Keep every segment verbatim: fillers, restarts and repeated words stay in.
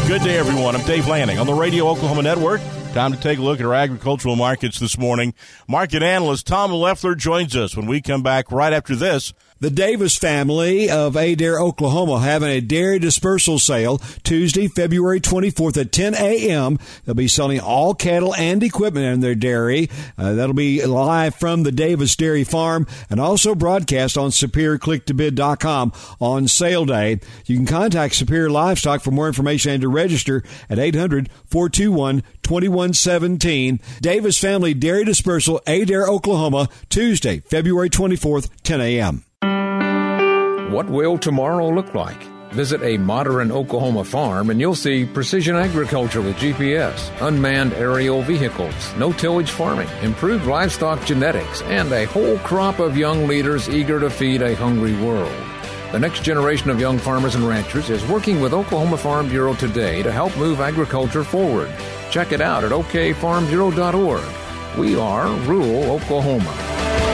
Good day, everyone. I'm Dave Lanning on the Radio Oklahoma Network. Time to take a look at our agricultural markets this morning. Market analyst Tom Leffler joins us when we come back right after this. The Davis family of Adair, Oklahoma, having a dairy dispersal sale Tuesday, February twenty-fourth at ten a.m. They'll be selling all cattle and equipment in their dairy. Uh, that'll be live from the Davis Dairy Farm and also broadcast on Superior Click to Bid dot com on sale day. You can contact Superior Livestock for more information and to register at eight hundred, four two one, two one one seven. Davis Family Dairy Dispersal, Adair, Oklahoma, Tuesday, February twenty-fourth, ten a.m. What will tomorrow look like? Visit a modern Oklahoma farm and you'll see precision agriculture with G P S, unmanned aerial vehicles, no-tillage farming, improved livestock genetics, and a whole crop of young leaders eager to feed a hungry world. The next generation of young farmers and ranchers is working with Oklahoma Farm Bureau today to help move agriculture forward. Check it out at O K farm bureau dot org. We are rural Oklahoma.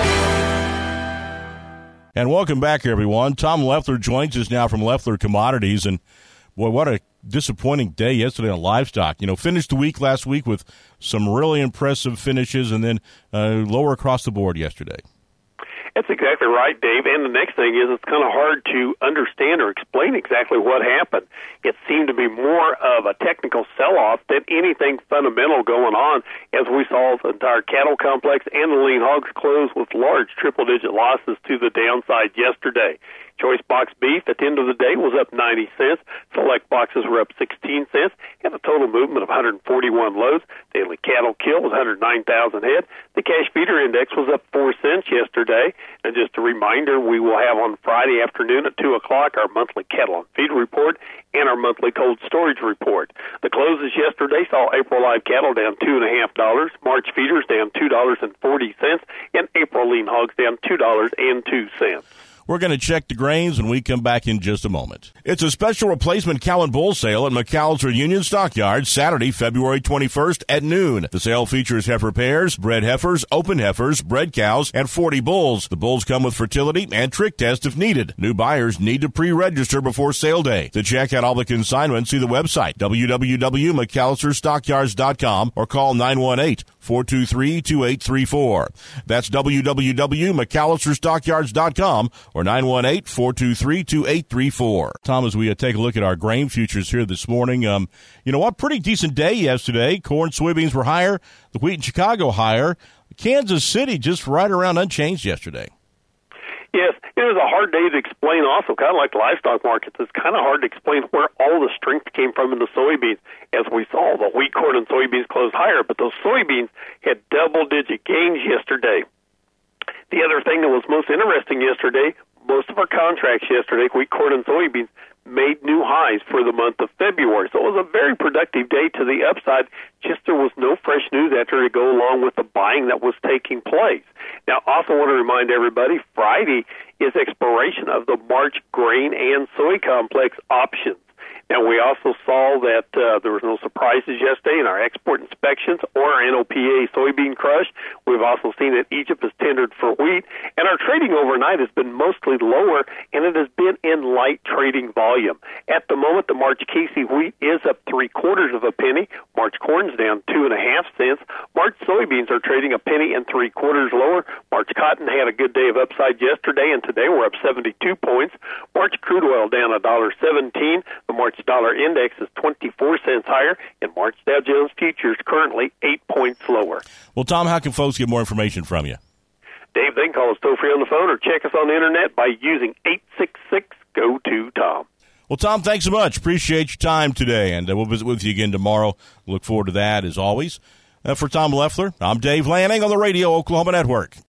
And welcome back, everyone. Tom Leffler joins us now from Leffler Commodities. And, boy, what a disappointing day yesterday on livestock. You know, finished the week last week with some really impressive finishes and then uh, lower across the board yesterday. That's exactly right, Dave. And the next thing is it's kind of hard to understand or explain exactly what happened. It seemed to be more of a technical sell-off than anything fundamental going on, as we saw the entire cattle complex and the lean hogs close with large triple-digit losses to the downside yesterday. Choice box beef at the end of the day was up ninety cents. Select boxes were up sixteen cents. Had a total movement of one hundred forty-one loads. Daily cattle kill was one hundred nine thousand head. The cash feeder index was up four cents yesterday. And just a reminder, we will have on Friday afternoon at two o'clock our monthly cattle and feed report and our monthly cold storage report. The closes yesterday saw April live cattle down two point five dollars, March feeders down two dollars and forty cents, and April lean hogs down two dollars and two cents. We're going to check the grains when we come back in just a moment. It's a special replacement cow and bull sale at McAllister Union Stockyard Saturday, February twenty-first at noon. The sale features heifer pairs, bred heifers, open heifers, bred cows, and forty bulls. The bulls come with fertility and trick test if needed. New buyers need to pre-register before sale day. To check out all the consignments, see the website, w w w dot mcallister stockyards dot com, or call nine one eight, four two three, two eight three four. That's w w w dot mcallister stockyards dot com or nine one eight, four two three, two eight three four. Tom, as we uh, take a look at our grain futures here this morning, um, you know what? Pretty decent day yesterday. Corn, soybeans were higher. The wheat in Chicago higher. Kansas City just right around unchanged yesterday. Yes, it was a hard day to explain also, kind of like the livestock markets. It's kind of hard to explain where all the strength came from in the soybeans. As we saw, the wheat, corn, and soybeans closed higher, but those soybeans had double-digit gains yesterday. The other thing that was most interesting yesterday, most of our contracts yesterday, wheat, corn, and soybeans, made new highs for the month of February. So it was a very productive day to the upside, just there was no fresh news after to go along with the buying that was taking place. Now, also want to remind everybody, Friday is expiration of the March grain and soy complex options. Now, we also saw that uh, there was no surprises yesterday in our export inspections or our N O P A soybean crush. We've also seen that Egypt has tendered for wheat, and our trading overnight has been mostly lower, and it has been in light trading volume. At the moment, the March Casey wheat is up three quarters of a penny. March corn's down two and a half cents. March soybeans are trading a penny and three quarters lower. March cotton had a good day of upside yesterday, and today we're up seventy-two points. March crude oil down one dollar seventeen. The March dollar index is twenty-four cents higher, and March Dow Jones futures currently eight points lower. Well, Tom, how can folks get more information from you? Dave, they can call us toll-free on the phone or check us on the internet by using eight six six, G O two, Tom. Well, Tom, thanks so much. Appreciate your time today, and uh, we'll visit with you again tomorrow. Look forward to that, as always. Uh, for Tom Leffler, I'm Dave Lanning on the Radio Oklahoma Network.